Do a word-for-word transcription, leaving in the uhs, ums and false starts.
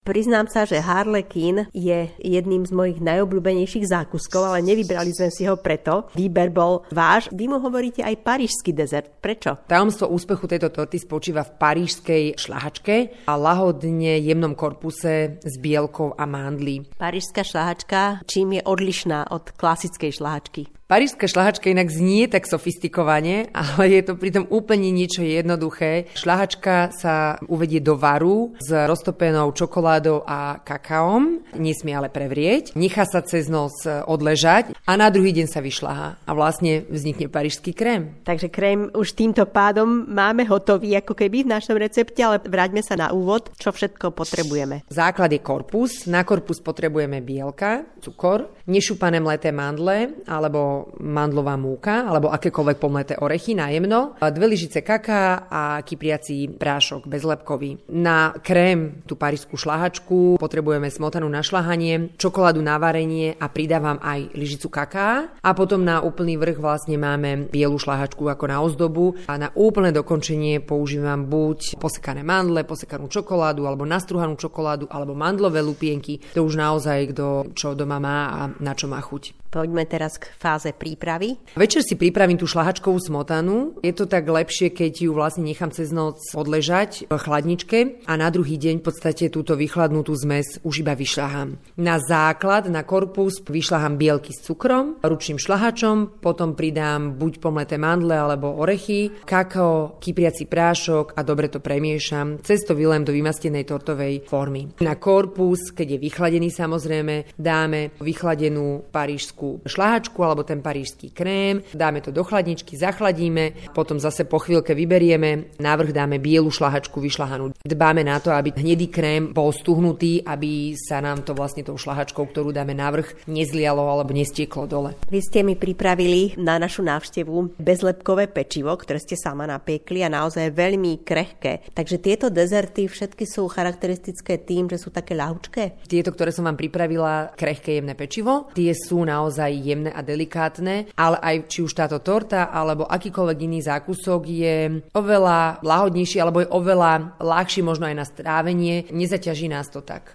Priznám sa, že harlequín je jedným z mojich najobľúbenejších zákuskov, ale nevybrali sme si ho preto. Výber bol váš. Vy mu hovoríte aj parížsky dezert. Prečo? Tajomstvo úspechu tejto torty spočíva v parížskej šľahačke a lahodne jemnom korpuse s bielkou a mandlí. Parížska šľahačka čím je odlišná od klasickej šľahačky? Parížska šľahačka inak znie tak sofistikovane, ale je to pritom úplne niečo jednoduché. Šľahačka sa uvedie do varu s roztopenou čokoládou a kakaom, nesmie ale prevrieť, nechá sa cez noc odležať a na druhý deň sa vyšľahá a vlastne vznikne parížský krém. Takže krém už týmto pádom máme hotový ako keby v našom recepte, ale vráťme sa na úvod, čo všetko potrebujeme. Základ je korpus, na korpus potrebujeme bielka, cukor, nešúpané mleté mandle alebo mandlová múka alebo akékoľvek pomleté orechy najemno, dve lyžice kaká a kypriaci prášok bezlepkový. Na krém, tú parížskú šľahačku, potrebujeme smotanu na šľahanie, čokoládu na varenie a pridávam aj lyžicu kaká a potom na úplný vrch vlastne máme bielu šľahačku ako na ozdobu a na úplné dokončenie používam buď posekané mandle, posekanú čokoládu alebo nastruhanú čokoládu alebo mandlové lupienky. To už naozaj kto čo doma má a na čo má chuť. Poďme teraz k fáze prípravy. Večer si pripravím tú šľahačkovú smotanu. Je to tak lepšie, keď ju vlastne nechám cez noc odležať v chladničke a na druhý deň v podstate túto vychladnutú zmes už iba vyšľahám. Na základ, na korpus vyšľahám bielky s cukrom, ručným šľahačom, potom pridám buď pomleté mandle alebo orechy, kakao, kypriaci prášok a dobre to premiešam. Cez to vylem do vymastenej tortovej formy. Na korpus, keď je vychladený samozrejme, dáme vychladenú parížsku šľahačku alebo ten parížský krém, dáme to do chladničky, zachladíme, potom zase po chvíľke vyberieme, navrch dáme bielu šľahačku vyšľahanú. Dbáme na to, aby hnedý krém bol stuhnutý, aby sa nám to vlastne tou šľahačkou, ktorú dáme navrch, nezlialo alebo nestieklo dole. Vy ste mi pripravili na našu návštevu bezlepkové pečivo, ktoré ste sama napiekli a naozaj veľmi krehké. Takže tieto dezerty všetky sú charakteristické tým, že sú také ľahučké. Tieto, ktoré som vám pripravila, krehké jemné pečivo, tie sú naozaj naozaj jemné a delikátne, ale aj či už táto torta alebo akýkoľvek iný zákusok je oveľa lahodnejší alebo je oveľa ľahší možno aj na strávenie, nezaťaží nás to tak.